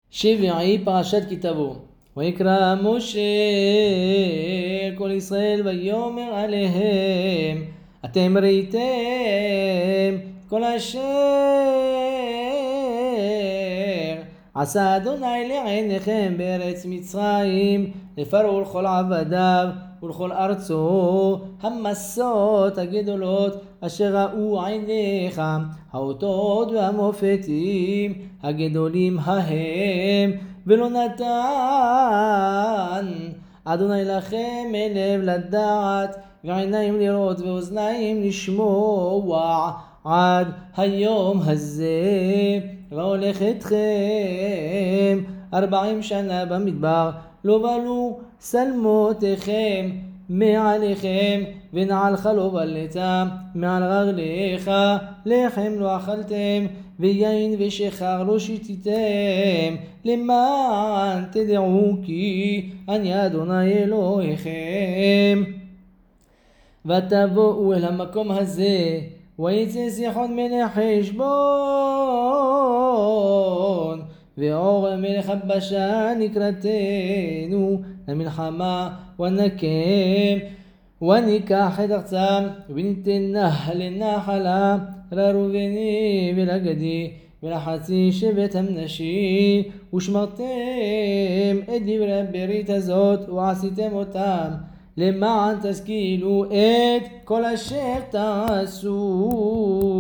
שביעי פרשת כי תבוא. ויקרא משה כל ישראל ויאמר עליהם אתם ראיתם כל אשר עשה אדוני לעיניכם בארץ מצרים לפרעה ולכל עבדיו ולכל ארצו המסות הגדולות אשר ראו עיניך האותות והמופתים הגדולים ההם ולא נתן אדוני לכם לב לדעת ועיניים לראות ואוזניים לשמוע עד היום הזה והולך אתכם 40 שנה במדבר לא בלו שלמותיכם מעליכם ונעלך לא בלטה מעל רגליך לחם לא אכלתם ויין ושחר לא שתיתם למען תדעו כי אני אדוני אלוהיכם. ותבואו אל המקום הזה ויצא סיחון מלך חשבון ועור מלך הבשן לקראתנו למלחמה ונקם וניקח את ארצם וניתנה לנחלה לראובני ולגדי ולחצי שבט המנשה ושמרתם את דברי הברית הזאת ועשיתם אותם למען תשכילו את כל אשר תעשו.